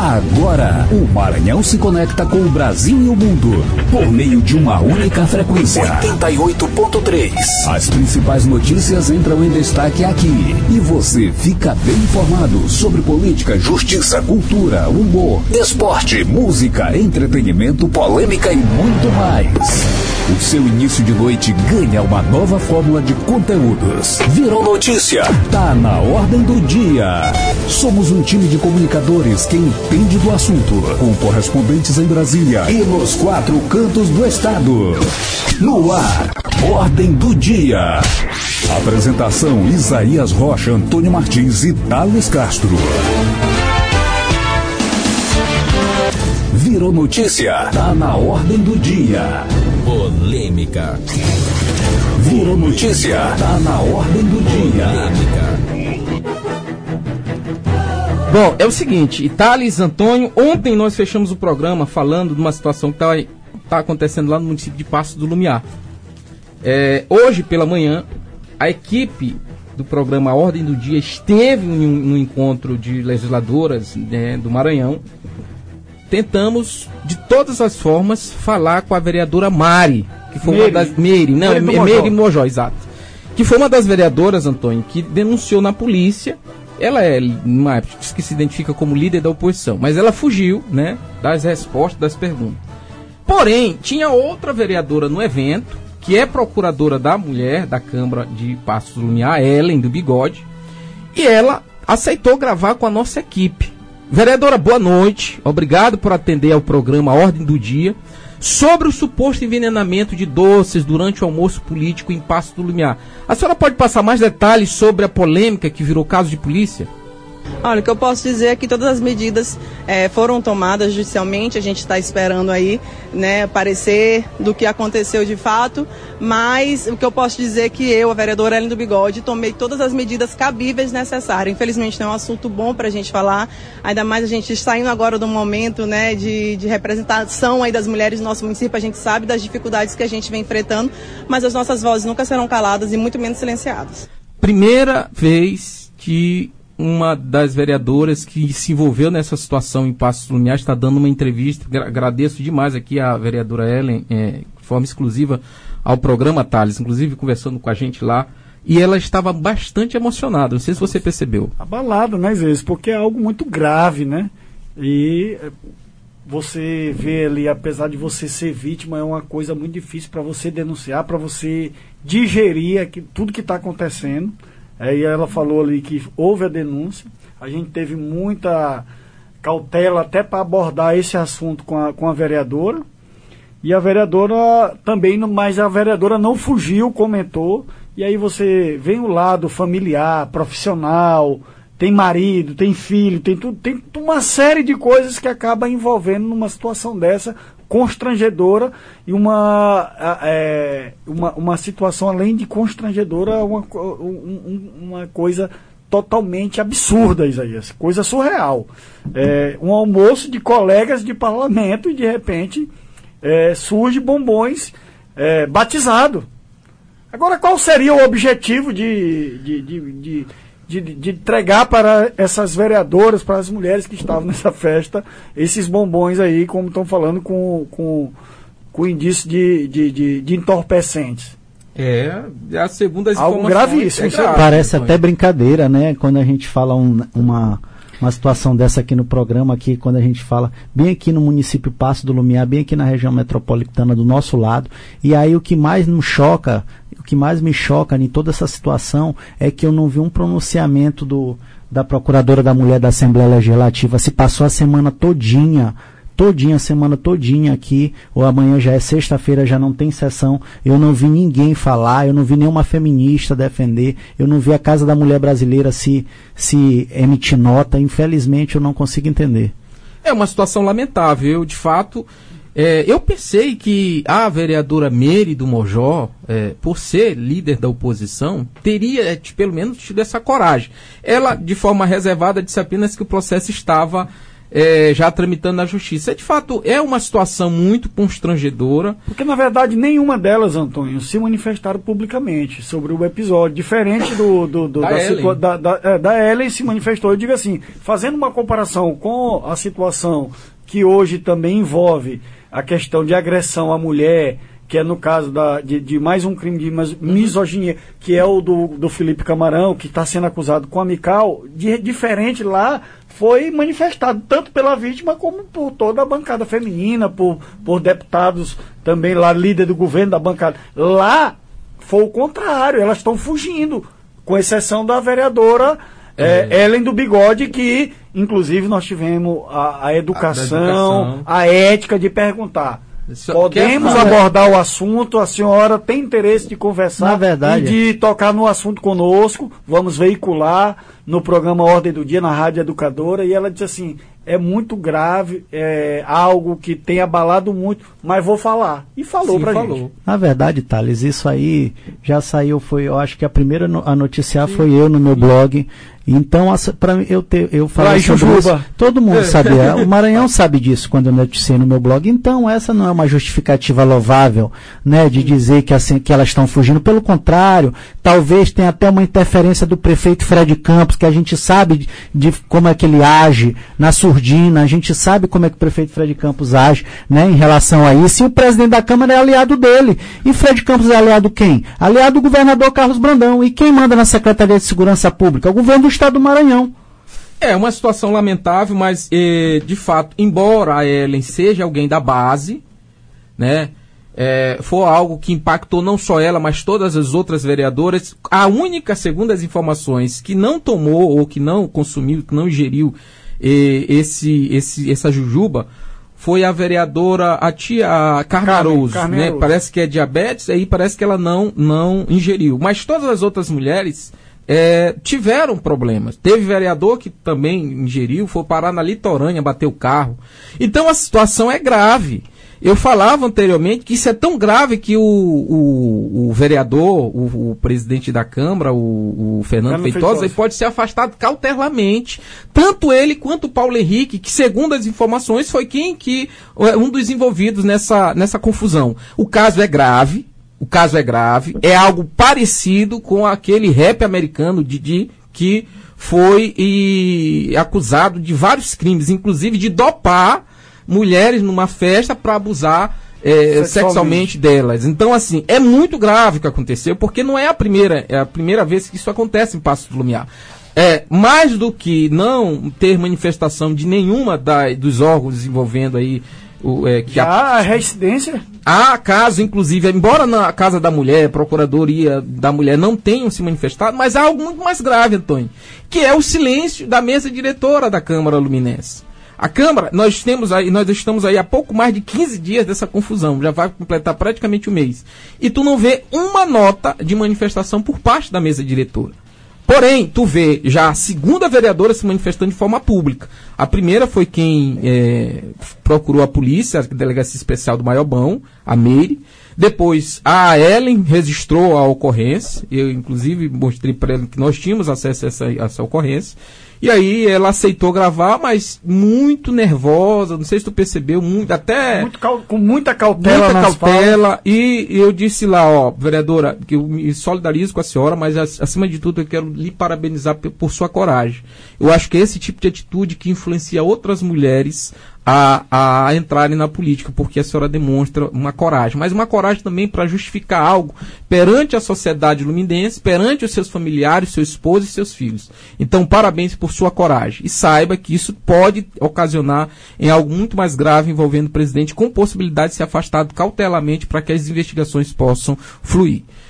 Agora, o Maranhão se conecta com o Brasil e o mundo por meio de uma única frequência. 88.3. As principais notícias entram em destaque aqui e você fica bem informado sobre política, justiça, cultura, humor, esporte, música, entretenimento, polêmica e muito mais. O seu início de noite ganha uma nova fórmula de conteúdos. Virou notícia. Tá na ordem do dia. Somos um time de comunicadores que entende do assunto, com correspondentes em Brasília e nos 4 cantos do estado. No ar, Ordem do Dia. Apresentação: Isaías Rocha, Antônio Martins e Thales Castro. Virou notícia. Tá na ordem do dia. Polêmica. Virou notícia. Tá na ordem do dia. Polêmica. Bom, é o seguinte, Thales, Antônio, ontem nós fechamos o programa falando de uma situação que tá acontecendo lá no município de Paços do Lumiar. Hoje pela manhã, a equipe do programa Ordem do Dia esteve no encontro de legisladoras, né, do Maranhão. Tentamos, de todas as formas, falar com a vereadora Mari, que foi uma das... Meire Mojó, exato. Que foi uma das vereadoras, Antônio, que denunciou na polícia. Ela diz que se identifica como líder da oposição, mas ela fugiu, né, das respostas, das perguntas. Porém, tinha outra vereadora no evento, que é procuradora da mulher da Câmara de Paços do Lumiar, Ellen do Bigode, e ela aceitou gravar com a nossa equipe. Vereadora, boa noite. Obrigado por atender ao programa Ordem do Dia sobre o suposto envenenamento de doces durante o almoço político em Paços do Lumiar. A senhora pode passar mais detalhes sobre a polêmica que virou caso de polícia? Olha, o que eu posso dizer é que todas as medidas foram tomadas judicialmente. A gente está esperando aí, né, parecer do que aconteceu de fato, mas o que eu posso dizer é que eu, a vereadora Ellen do Bigode, tomei todas as medidas cabíveis necessárias. Infelizmente não é um assunto bom para a gente falar, ainda mais a gente saindo agora do momento, né, de representação aí das mulheres do nosso município. A gente sabe das dificuldades que a gente vem enfrentando, mas as nossas vozes nunca serão caladas e muito menos silenciadas. Primeira vez que uma das vereadoras que se envolveu nessa situação em Paços do Lumiar está dando uma entrevista. Agradeço demais aqui a vereadora Ellen, de forma exclusiva ao programa, Thales, inclusive conversando com a gente lá, e ela estava bastante emocionada. Não sei se você percebeu. Abalada, né, às vezes, porque é algo muito grave, né? E você vê ali, apesar de você ser vítima, é uma coisa muito difícil para você denunciar, para você digerir tudo que está acontecendo. E ela falou ali que houve a denúncia, a gente teve muita cautela até para abordar esse assunto com a vereadora, e a vereadora também, mas a vereadora não fugiu, comentou, e aí você vem o lado familiar, profissional, tem marido, tem filho, tem tudo, tem uma série de coisas que acaba envolvendo numa situação dessa, constrangedora, e uma situação além de constrangedora, uma coisa totalmente absurda, Isaías, coisa surreal. Um almoço de colegas de parlamento e de repente surge bombons batizado. Agora, qual seria o objetivo de entregar para essas vereadoras, para as mulheres que estavam nessa festa, esses bombons aí, como estão falando, com indício de entorpecentes? A segunda algo gravíssimo. Parece até brincadeira, né? Quando a gente fala uma situação dessa aqui no programa, aqui, quando a gente fala bem aqui no município Paços do Lumiar, bem aqui na região metropolitana do nosso lado, e aí o que mais me choca em toda essa situação é que eu não vi um pronunciamento da Procuradora da Mulher da Assembleia Legislativa. Se passou a semana todinha aqui, ou amanhã já é sexta-feira, já não tem sessão, eu não vi ninguém falar, eu não vi nenhuma feminista defender, eu não vi a Casa da Mulher Brasileira se emitir nota. Infelizmente eu não consigo entender. É uma situação lamentável, de fato. Eu pensei que a vereadora Meire do Mojó, por ser líder da oposição, teria pelo menos tido essa coragem. Ela, de forma reservada, disse apenas que o processo estava já tramitando na justiça. De fato, é uma situação muito constrangedora. Porque, na verdade, nenhuma delas, Antônio, se manifestaram publicamente sobre o episódio. Diferente da Ellen se manifestou. Eu digo assim, fazendo uma comparação com a situação que hoje também envolve a questão de agressão à mulher, que é no caso de mais um crime de misoginia, que é o do Felipe Camarão, que está sendo acusado com amical, diferente lá, foi manifestado tanto pela vítima como por toda a bancada feminina, por deputados também lá, líder do governo da bancada. Lá foi o contrário, elas estão fugindo, com exceção da vereadora Ellen do Bigode, que inclusive nós tivemos a educação, a ética de perguntar. Podemos abordar o assunto, a senhora tem interesse de conversar e de tocar no assunto conosco, vamos veicular no programa Ordem do Dia, na Rádio Educadora, e ela disse assim, é muito grave, é algo que tem abalado muito, mas vou falar. E falou pra gente. Na verdade, Thales, isso aí já saiu, eu acho que a primeira a noticiar foi eu no meu blog. Então, eu falei sobre isso, todo mundo sabia, o Maranhão sabe disso quando eu noticiei no meu blog. Então, essa não é uma justificativa louvável, né, de dizer que elas estão fugindo. Pelo contrário, talvez tenha até uma interferência do prefeito Fred Campos, que a gente sabe de como é que ele age na surdina, a gente sabe como é que o prefeito Fred Campos age, né, em relação a isso. E o presidente da Câmara é aliado dele. E Fred Campos é aliado quem? Aliado do governador Carlos Brandão. E quem manda na Secretaria de Segurança Pública? O governo do Estado do Maranhão. É uma situação lamentável, mas de fato, embora a Ellen seja alguém da base, né, foi algo que impactou não só ela, mas todas as outras vereadoras. A única, segundo as informações, que não tomou ou que não consumiu, que não ingeriu essa jujuba, foi a vereadora, a tia Carnaroso, né? Parece que é diabetes, aí parece que ela não ingeriu. Mas todas as outras mulheres tiveram problemas. Teve vereador que também ingeriu, foi parar na litorânea, bateu o carro. Então a situação é grave. Eu falava anteriormente que isso é tão grave que o vereador, o presidente da Câmara, o Fernando Feitosa, ele pode ser afastado cautelarmente. Tanto ele quanto o Paulo Henrique, que segundo as informações foi um dos envolvidos nessa confusão. O caso é grave. É algo parecido com aquele rap americano Didi, que foi acusado de vários crimes, inclusive de dopar mulheres numa festa para abusar sexualmente delas. Então, assim, é muito grave o que aconteceu, porque não é a primeira vez que isso acontece em Paços do Lumiar. Mais do que não ter manifestação de nenhuma dos órgãos envolvendo aí a reincidência. Há casos, inclusive, embora na Casa da Mulher, Procuradoria da Mulher não tenham se manifestado, mas há algo muito mais grave, Antônio, que é o silêncio da mesa diretora da Câmara Luminense. A Câmara, nós estamos aí há pouco mais de 15 dias dessa confusão, já vai completar praticamente um mês. E tu não vê uma nota de manifestação por parte da mesa diretora. Porém, tu vê já a segunda vereadora se manifestando de forma pública. A primeira foi quem procurou a polícia, a Delegacia Especial do Maiobão, a Meire. Depois, a Ellen registrou a ocorrência. Eu, inclusive, mostrei para ela que nós tínhamos acesso a essa ocorrência. E aí ela aceitou gravar, mas muito nervosa, não sei se tu percebeu, com muita cautela. E eu disse lá, vereadora, que eu me solidarizo com a senhora, mas acima de tudo eu quero lhe parabenizar por sua coragem. Eu acho que é esse tipo de atitude que influencia outras mulheres a entrarem na política, porque a senhora demonstra uma coragem, mas uma coragem também para justificar algo perante a sociedade luminense, perante os seus familiares, seu esposo e seus filhos. Então, parabéns por sua coragem. E saiba que isso pode ocasionar em algo muito mais grave envolvendo o presidente, com possibilidade de ser afastado cautelarmente para que as investigações possam fluir.